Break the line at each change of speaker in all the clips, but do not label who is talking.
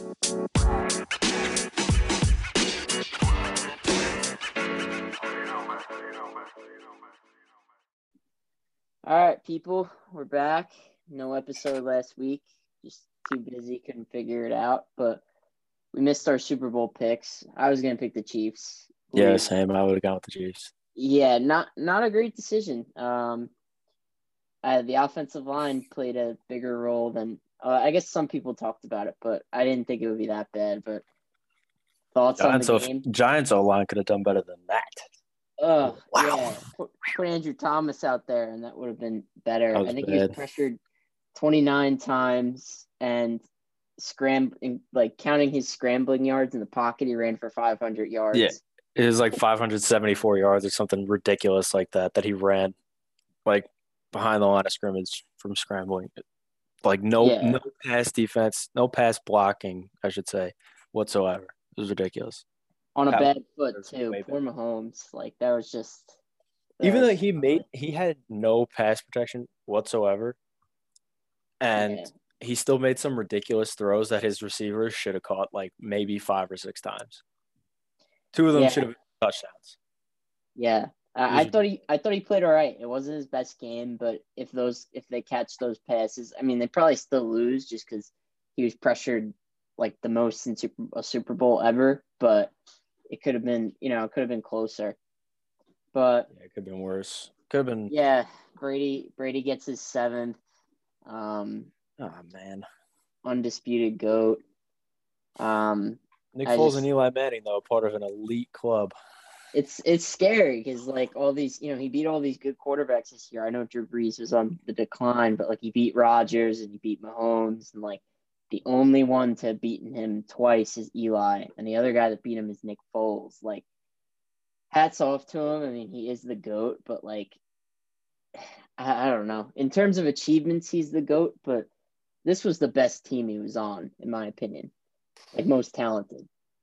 All right, people, we're back. No episode last week. Just too busy, couldn't figure it out. But we missed our Super Bowl picks. I was gonna pick the Chiefs.
Yeah, same. I would have gone with the Chiefs.
Yeah, not a great decision. The offensive line played a bigger role than I guess some people talked about it, but I didn't think it would be that bad. But thoughts on the game?
Giants O-line could have done better than that.
Wow. Yeah. Put Andrew Thomas out there, and that would have been better. I think he was pressured 29 times and counting his scrambling yards in the pocket, he ran for 500 yards.
Yeah, it was like 574 yards or something ridiculous like that he ran like behind the line of scrimmage from scrambling. Like no pass defense, no pass blocking, I should say, whatsoever. It was ridiculous.
On a bad foot too. Poor Mahomes. Like that was just
even though he had no pass protection whatsoever, and he still made some ridiculous throws that his receivers should have caught like maybe 5 or 6 times. 2 of them should have been touchdowns.
Yeah. I thought he played all right. It wasn't his best game, but if they catch those passes, I mean, they probably still lose just because he was pressured like the most in a Super Bowl ever. But it could have been, it could have been closer. But
it could have been worse. Could have been.
Yeah, Brady gets his 7th.
Oh man,
undisputed GOAT.
Nick Foles and Eli Manning, though, part of an elite club.
It's scary because like all these, he beat all these good quarterbacks this year. I know Drew Brees was on the decline, but like he beat Rodgers and he beat Mahomes, and like the only one to have beaten him twice is Eli, and the other guy that beat him is Nick Foles. Like, hats off to him. I mean, he is the GOAT, but like, I don't know. In terms of achievements, he's the GOAT, but this was the best team he was on, in my opinion. Like, most talented.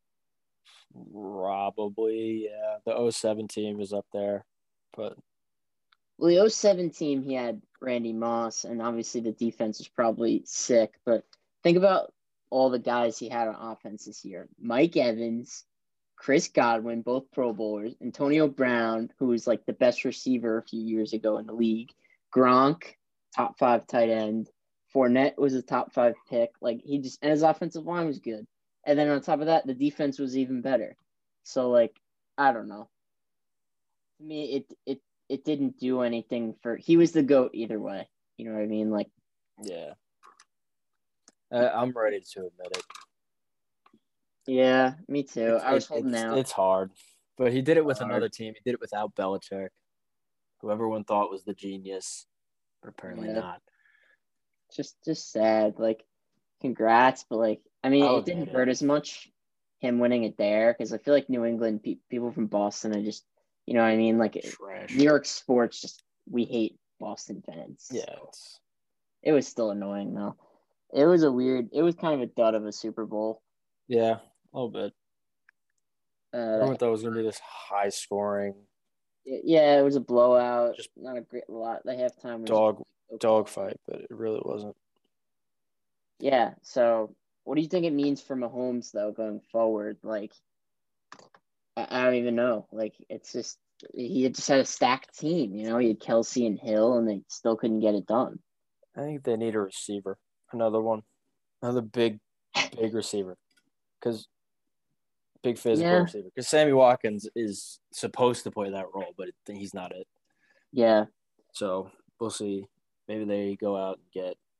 Probably, yeah. The 07 team is up there, but
well, the 07 team, he had Randy Moss, and obviously the defense was probably sick, but think about all the guys he had on offense this year. Mike Evans, Chris Godwin, both Pro Bowlers, Antonio Brown, who was like the best receiver a few years ago in the league, Gronk, top 5 tight end, Fournette was a top 5 pick. Like, and his offensive line was good. And then on top of that, the defense was even better. So, like, I don't know. To me, it didn't do anything he was the GOAT either way. You know what I mean? Like,
yeah. I'm ready to admit it.
Yeah, me too. I was holding out.
It's hard. But he did it with another team. He did it without Belichick, who everyone thought was the genius, but apparently not.
Just sad. Like, congrats, but like, I mean, it didn't hurt as much him winning it there because I feel like New England people from Boston are just, you know what I mean? Like, trash. New York sports, we hate Boston fans.
Yeah.
It was still annoying though. It was kind of a dud of a Super Bowl.
Yeah, a little bit. Everyone thought it was going to be this high scoring.
Yeah, it was a blowout. Just not a great lot. The halftime was
dog fight, but it really wasn't.
Yeah, so what do you think it means for Mahomes, though, going forward? Like, I don't even know. Like, it's just – he just had a stacked team, He had Kelsey and Hill, and they still couldn't get it done.
I think they need a receiver. Another one. Another big receiver. Because big physical receiver. Because Sammy Watkins is supposed to play that role, but he's not it.
Yeah.
So, we'll see. Maybe they go out and get –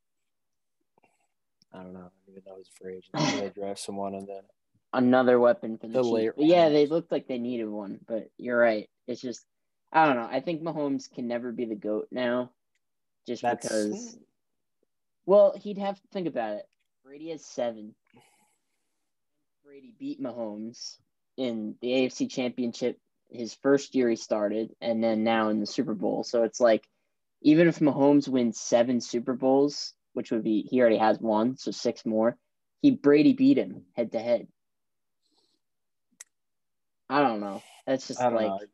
I don't know. I don't even know who's free agent. Maybe they draft someone and then
another weapon for the Chiefs.
late.
Yeah, they looked like they needed one, but you're right. It's just I don't know. I think Mahomes can never be the GOAT now, because. Well, he'd have to think about it. Brady has 7. Brady beat Mahomes in the AFC Championship his first year he started, and then now in the Super Bowl. So it's like, even if Mahomes wins 7 Super Bowls, which would be, he already has 1, so 6 more, Brady beat him head to head. I don't know. That's just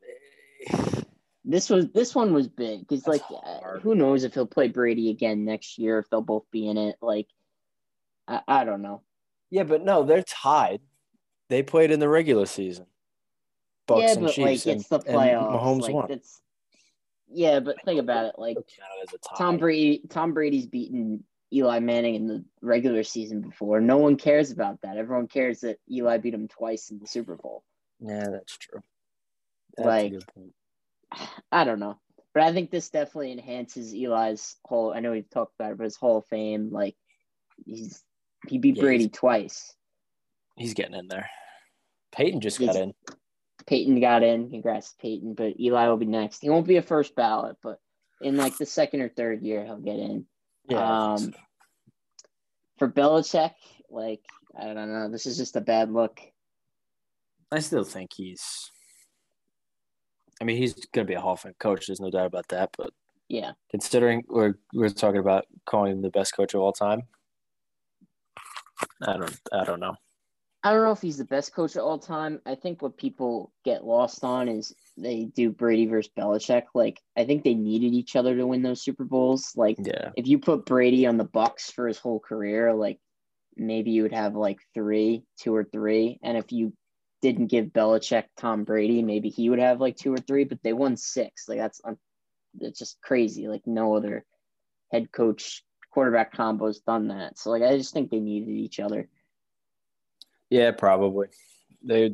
this one was big because like who knows if he'll play Brady again next year, if they'll both be in it. Like I don't know.
Yeah, but no, they're tied. They played in the regular season.
Yeah,
Bucks and
but
Chiefs,
like
and
it's the playoffs.
Mahomes
Like
won.
that's yeah, but think about it. Like
As a
Tom
tie.
Brady, Tom Brady's beaten Eli Manning in the regular season before. No one cares about that. Everyone cares that Eli beat him twice in the Super Bowl.
Yeah, that's true. That's a
Like
good point.
I don't know, but I think this definitely enhances Eli's whole. I know we've talked about it, but his Hall of Fame. Like he beat Brady twice.
He's getting in there. Peyton just got
He's
in.
Peyton got in. Congrats, Peyton. But Eli will be next. He won't be a first ballot, but in like the second or third year, he'll get in.
Yeah, I think so.
For Belichick, like I don't know. This is just a bad look.
I still think he's. I mean, he's going to be a Hall of Fame coach. There's no doubt about that. But
yeah,
considering we're talking about calling him the best coach of all time, I don't know.
I don't know if he's the best coach of all time. I think what people get lost on is they do Brady versus Belichick. Like I think they needed each other to win those Super Bowls. Like
Yeah.
if you put Brady on the Bucks for his whole career, like maybe you would have like two or three. And if you didn't give Belichick Tom Brady, maybe he would have like two or three. But they won six. Like that's just crazy. Like no other head coach quarterback combo's done that. So like I just think they needed each other.
Yeah, probably. They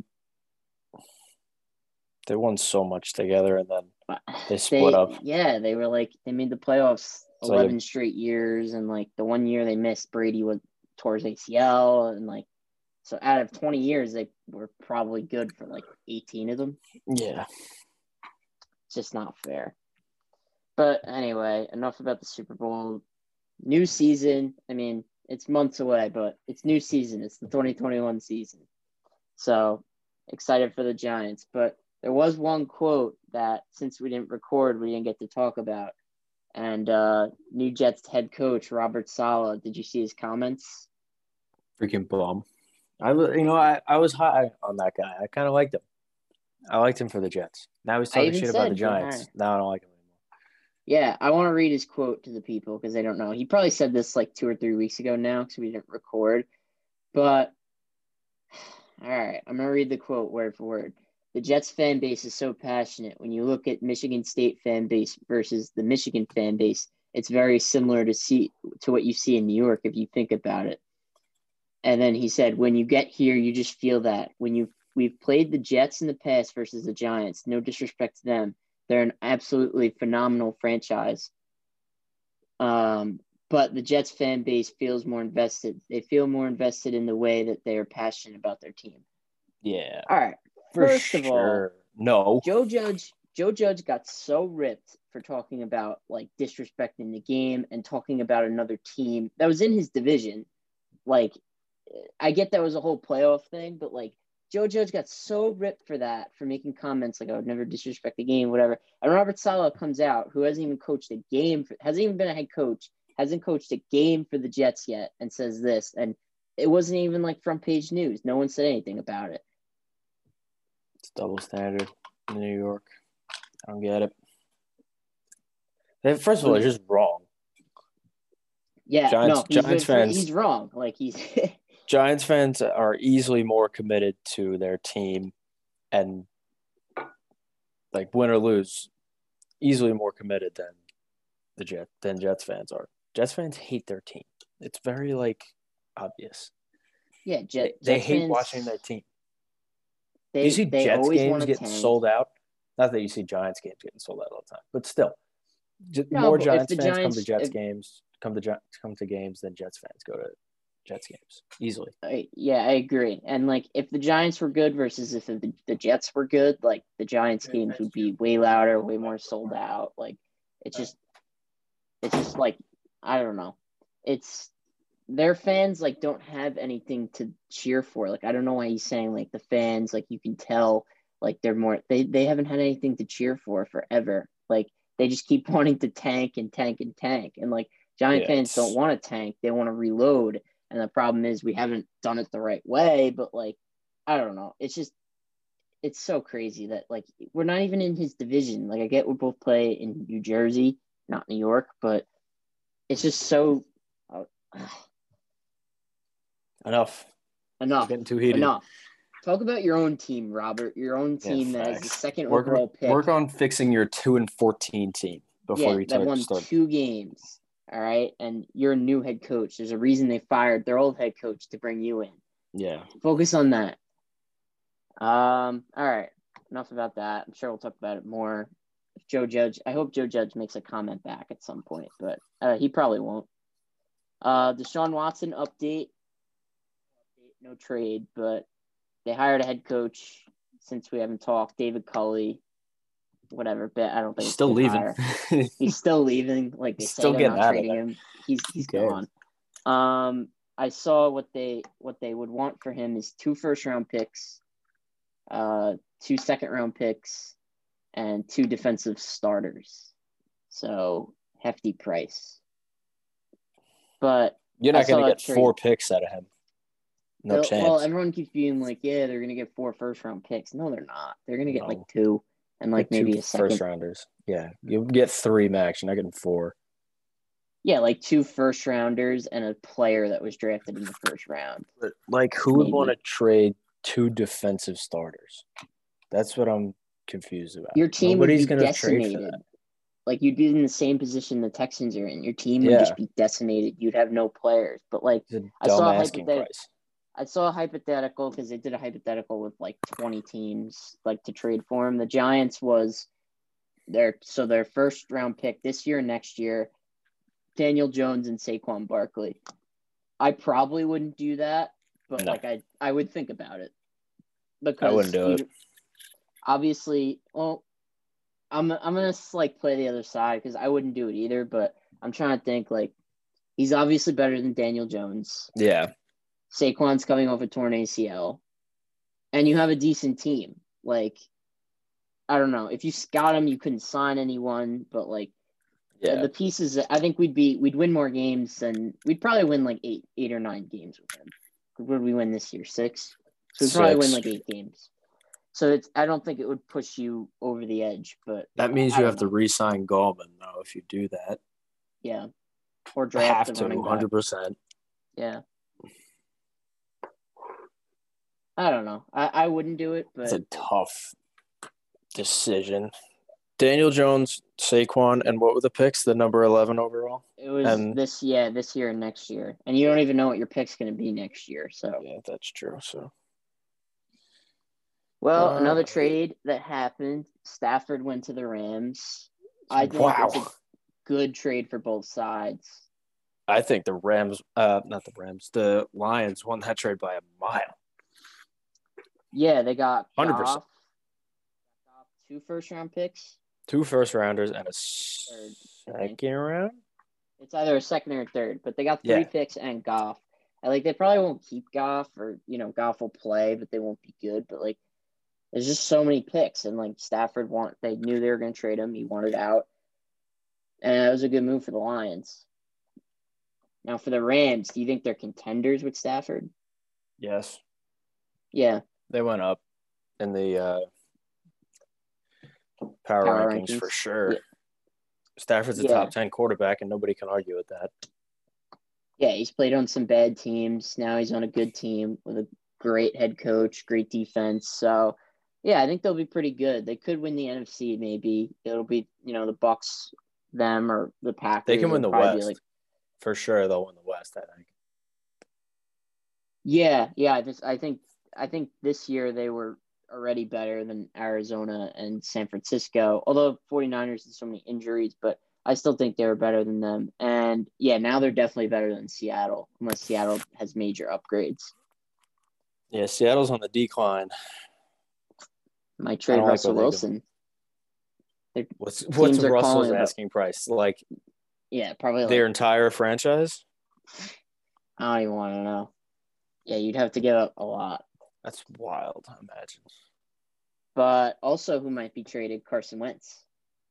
won so much together, and then they split up.
Yeah, they were like they made the playoffs
It's
11 straight years, and like the one year they missed, Brady was tore his ACL, and like so out of 20 years they were probably good for like 18 of them.
Yeah.
It's just not fair. But anyway, enough about the Super Bowl. New season. I mean, it's months away, but it's new season. It's the 2021 season. So excited for the Giants. But there was one quote that since we didn't record, we didn't get to talk about. And new Jets head coach Robert Saleh. Did you see his comments?
Freaking bum. I was high on that guy. I kind of liked him. I liked him for the Jets. Now he's talking shit about the Giants. Now I don't like him anymore.
Yeah, I want to read his quote to the people because they don't know. He probably said this like 2 or 3 weeks ago now because we didn't record. But all right, I'm gonna read the quote word for word. The Jets fan base is so passionate. When you look at Michigan State fan base versus the Michigan fan base, it's very similar to what you see in New York if you think about it. And then he said, when you get here, you just feel that. We've played the Jets in the past versus the Giants. No disrespect to them. They're an absolutely phenomenal franchise. But the Jets fan base feels more invested. They feel more invested in the way that they are passionate about their team.
Yeah.
All right. First of all,
no.
Joe Judge got so ripped for talking about like disrespecting the game and talking about another team that was in his division. Like, I get that was a whole playoff thing, but like Joe Judge got so ripped for that, for making comments like I would never disrespect the game, whatever. And Robert Saleh comes out, who hasn't even coached a game, hasn't even been a head coach, hasn't coached a game for the Jets yet, and says this. And it wasn't even like front page news. No one said anything about it.
It's double standard in New York. I don't get it. First of all, it's just wrong.
Yeah, Giants fans. He's wrong. Like he's
Giants fans are easily more committed to their team, and like win or lose, easily more committed than Jets fans are. Jets fans hate their team. It's very like obvious.
Yeah,
they hate fans, watching their team.
Do
you see Jets games getting sold out? Not that you see Giants games getting sold out all the time, but still, more Giants fans come to Jets games, come to games than Jets fans go to Jets games easily.
Yeah, I agree. And like if the Giants were good versus if the Jets were good, like the Giants games would be way louder, way more sold out. Like it's just like I don't know. It's their fans like don't have anything to cheer for. Like I don't know why he's saying like the fans, like you can tell like they haven't had anything to cheer for forever. Like they just keep wanting to tank and tank and tank. And like Giant fans don't want to tank, they want to reload. And the problem is we haven't done it the right way, but like, I don't know. It's so crazy that like, we're not even in his division. Like I get we both play in New Jersey, not New York, but it's just so.
Enough.
Enough.
Getting too heated.
Enough. Talk about your own team, Robert. Your own team that has the second overall pick.
Work on fixing your 2-14 team before you
that won
start.
2 games. All right, and you're a new head coach. There's a reason they fired their old head coach to bring you in.
Yeah.
Focus on that. All right. Enough about that. I'm sure we'll talk about it more. I hope Joe Judge makes a comment back at some point, but he probably won't. Deshaun Watson update. No trade, but they hired a head coach since we haven't talked, David Culley. Whatever, but I don't think
he's still leaving.
He's still leaving. Like they say, they're not trading him. He's gone. I saw what they would want for him is 2 first-round picks, 2 second-round picks, and 2 defensive starters. So hefty price. But
you're not going to get 4 picks out of him. No chance.
Well, everyone keeps being like, yeah, they're going to get 4 first-round picks. No, they're not. They're going to get like 2 and like maybe
2
a second.
First-rounders. Yeah, you'll get 3 max. You're not getting 4.
Yeah, like 2 first-rounders and a player that was drafted in the first round.
But like, who would want to trade 2 defensive starters? That's what I'm confused about.
Your team would be decimated. Like, you'd be in the same position the Texans are in. Your team would just be decimated. You'd have no players. But, like, I saw a hypothetical because they did a hypothetical with, like, 20 teams, like, to trade for him. The Giants was their first-round pick this year and next year, Daniel Jones and Saquon Barkley. I probably wouldn't do that, but, I would think about it. Because
I wouldn't do it.
Obviously, well, I'm gonna like play the other side because I wouldn't do it either. But I'm trying to think like he's obviously better than Daniel Jones.
Yeah,
Saquon's coming off a torn ACL, and you have a decent team. Like I don't know if you scout him, you couldn't sign anyone, but like the pieces. I think we'd win more games than we'd probably win like 8 or 9 games with him. What did we win this year? 6. So we'd probably win like 8 games. So I don't think it would push you over the edge, but
that means you have to re-sign Gallman though if you do that.
Yeah, or draft
have to 100%.
Yeah, I don't know. I wouldn't do it, but
it's a tough decision. Daniel Jones, Saquon, and what were the picks? The number 11 overall.
It was this year and next year, and you don't even know what your pick's going to be next year. So
yeah, that's true. So.
Well, another trade that happened, Stafford went to the Rams. I think it's a good trade for both sides.
I think the Lions won that trade by a mile.
Yeah, they got
100%.
2 first-round picks.
2 first-rounders and a second round?
It's either a second or a third, but they got 3 picks and Goff. They probably won't keep Goff or, Goff will play, but they won't be good. But, there's just so many picks, and Stafford they knew they were going to trade him. He wanted out, and it was a good move for the Lions. Now for the Rams, do you think they're contenders with Stafford?
Yes.
Yeah,
they went up in the power rankings for sure. Yeah. Stafford's a top 10 quarterback, and nobody can argue with that.
Yeah, he's played on some bad teams. Now he's on a good team with a great head coach, great defense. So. Yeah, I think they'll be pretty good. They could win the NFC. Maybe it'll be the Bucs, them or the Packers.
They can win the West for sure. They'll win the West. I think.
Yeah. I think this year they were already better than Arizona and San Francisco. Although 49ers had so many injuries, but I still think they were better than them. And yeah, now they're definitely better than Seattle, unless Seattle has major upgrades.
Yeah, Seattle's on the decline.
Might trade Russell Wilson.
What's Russell's asking price?
Yeah, probably
their entire franchise?
I don't even want to know. Yeah, you'd have to give up a lot.
That's wild, I imagine.
But also who might be traded? Carson Wentz.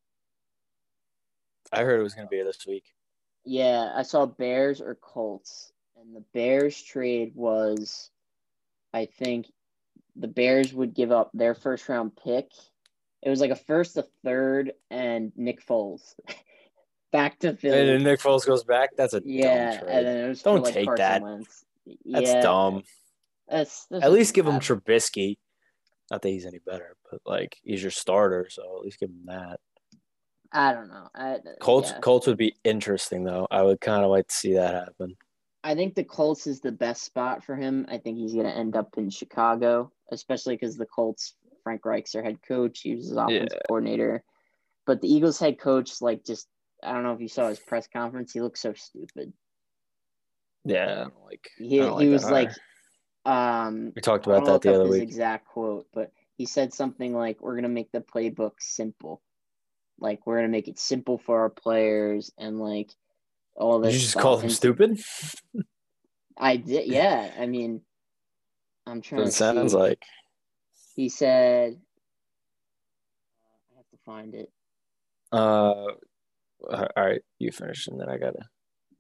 I heard it was going to be this week.
Yeah, I saw Bears or Colts. And the Bears trade was, I think, the Bears would give up their first-round pick. It was like a first, a third, and Nick Foles. Back to Philly.
And then Nick Foles goes back? That's a dumb trade.
And then it was
Don't take Carson that. Wentz. That's dumb. At least give him Trubisky. Not that he's any better, but like he's your starter, so at least give him that.
I don't know.
Colts would be interesting though. I would kind of like to see that happen.
I think the Colts is the best spot for him. I think he's going to end up in Chicago, especially because the Colts, Frank Reich's their head coach. He was his offensive coordinator. But the Eagles head coach, like, just, I don't know if you saw his press conference. He looked so stupid.
Yeah.
He was like,
we talked about that the other week.
Exact quote, but he said something like, we're going to make the playbook simple. Like, we're going to make it simple for our players and, like, all this.
Did you just call him stupid?
I did, yeah. I mean, I'm trying to see. It sounds
like.
He said, I have to find it.
All right, you finish, and then I gotta.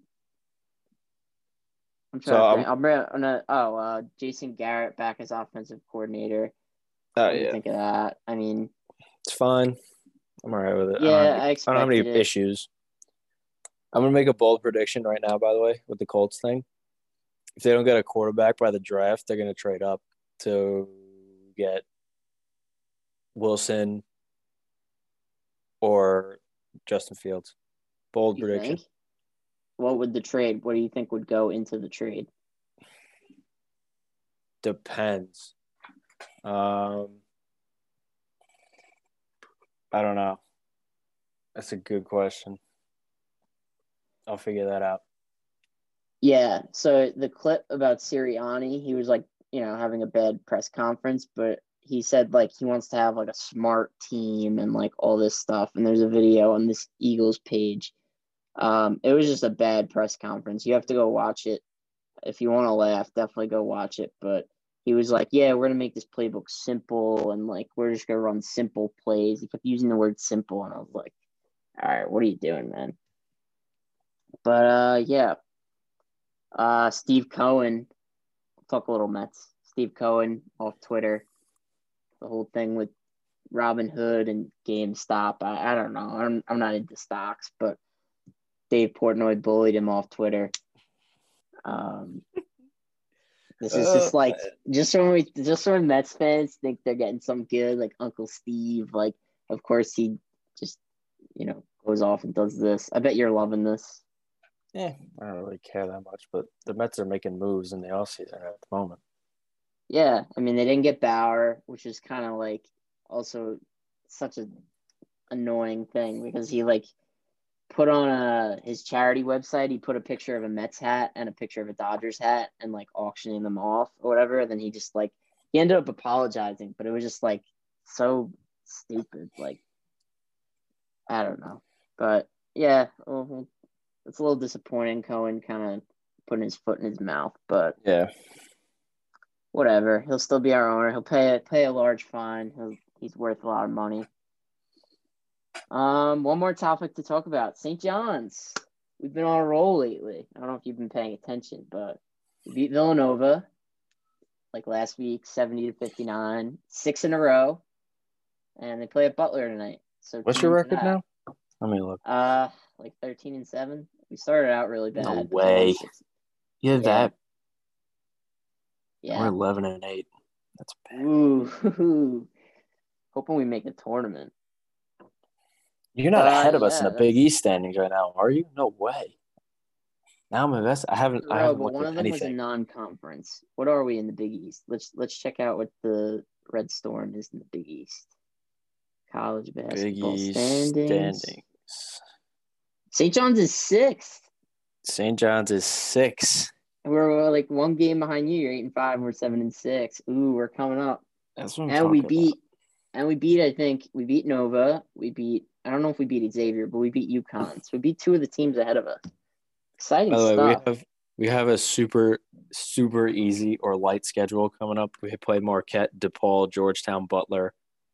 I'm trying to think. Jason Garrett back as offensive coordinator. What do you think of that? I mean,
it's fine. I'm all right with it.
Yeah,
I don't have any issues. I'm gonna make a bold prediction right now. By the way, with the Colts thing, if they don't get a quarterback by the draft, they're gonna trade up to get Wilson or Justin Fields. Bold prediction.
Think? What would the trade? What do you think would go into the trade?
Depends. I don't know. That's a good question. I'll figure that out.
Yeah. So the clip about Sirianni, he was like, having a bad press conference, but he said like he wants to have like a smart team and like all this stuff. And there's a video on this Eagles page. It was just a bad press conference. You have to go watch it. If you want to laugh, definitely go watch it. But he was like, yeah, we're going to make this playbook simple. And like, we're just going to run simple plays. He kept using the word simple. And I was like, all right, what are you doing, man? But yeah. Steve Cohen, talk a little Mets. Steve Cohen off Twitter. The whole thing with Robin Hood and GameStop. I don't know. I'm not into stocks, but Dave Portnoy bullied him off Twitter. This is just like just when Mets fans think they're getting some good, like Uncle Steve. Like, of course he just goes off and does this. I bet you're loving this.
Yeah, I don't really care that much, but the Mets are making moves in the offseason at the moment.
Yeah, I mean, they didn't get Bauer, which is kind of like also such an annoying thing because he like put on his charity website, he put a picture of a Mets hat and a picture of a Dodgers hat and like auctioning them off or whatever. And then he just like, he ended up apologizing, but it was just like so stupid. Like, I don't know. But yeah, it's a little disappointing. Cohen kind of putting his foot in his mouth, but
yeah,
whatever. He'll still be our owner. He'll pay a large fine. He's worth a lot of money. One more topic to talk about. St. John's. We've been on a roll lately. I don't know if you've been paying attention, but we beat Villanova like last week, 70-59, 6 in a row, and they play at Butler tonight. So
what's your record now? Let me look.
Like 13-7. We started out really bad.
No way. Yeah, that.
Yeah.
We're 11-8. That's bad.
Ooh. Hoping we make a tournament.
You're not ahead of us in the Big East standings right now, are you? No way. Now I'm invested. I haven't looked at anything.
But one of them was a non-conference. What are we in the Big East? Let's check out what the Red Storm is in the Big East. College basketball
Big East
standings. St. John's is 6th.
St. John's is 6.
We're like one game behind you. You're 8-5. We're 7-6. Ooh, we're coming up.
That's what I'm talking about.
And we beat. I think we beat Nova. I don't know if we beat Xavier, but we beat UConn. So we beat 2 of the teams ahead of us. Exciting stuff.
By the way, we have a super, super easy or light schedule coming up. We play Marquette, DePaul, Georgetown, Butler,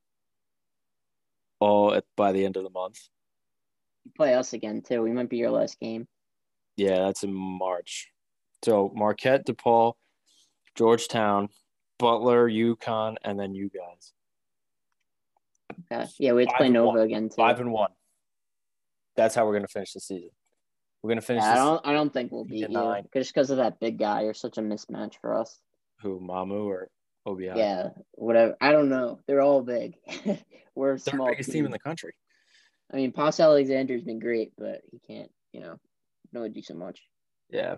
all by the end of the month.
You play us again, too. We might be your last game.
Yeah, that's in March. So Marquette, DePaul, Georgetown, Butler, UConn, and then you guys.
Okay. Yeah, we have to play Nova again, too.
5-1. That's how we're going to finish the season. We're going to finish this.
I don't think we'll beat you. Just because of that big guy. You're such a mismatch for us.
Who, Mamu or OBI?
Yeah, whatever. I don't know. They're all big. We're a
They're the
small
biggest team in the country.
I mean, Pass Alexander's been great, but he can't, really do so much.
Yeah.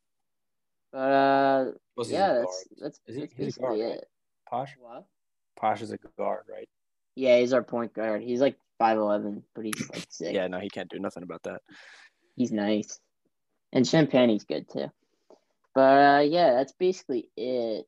But
Plus he's a
yeah,
guard.
that's
Is he? He's a
basically
guard, right?
it.
Posh?
What?
Posh is a guard, right?
Yeah, he's our point guard. He's like 5'11", but he's like sick.
Yeah, no, he can't do nothing about that.
He's nice, and Champagne's good too. But yeah, that's basically it.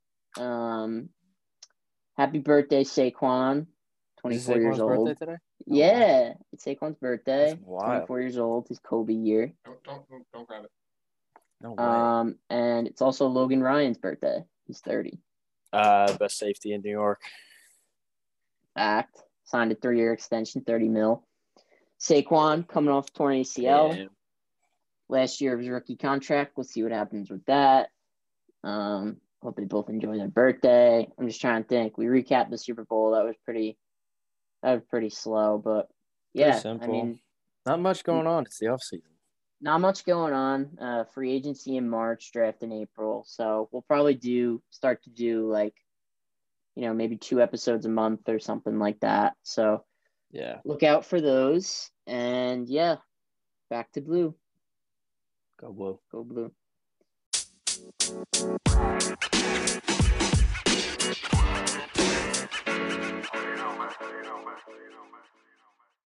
Happy birthday, Saquon. 24 years
Saquon's birthday
old.
today? Oh,
Yeah, wow. It's Saquon's birthday.
That's wild.
24 years old. His Kobe year.
Don't grab it.
No way.
And it's also Logan Ryan's birthday. He's 30.
Best safety in New York.
Fact. Signed a 3-year extension, $30 million. Saquon coming off torn ACL.
Yeah.
Last year of his rookie contract. We'll see what happens with that. Hope they both enjoy their birthday. I'm just trying to think. We recapped the Super Bowl. That was pretty slow, but yeah,
Pretty simple.
I mean,
not much going on. It's the off season.
Not much going on. Free agency in March, draft in April. So we'll probably start to do like, maybe 2 episodes a month or something like that. So
yeah,
look out for those. And yeah, back to Blue.
Go Blue.
Go Blue.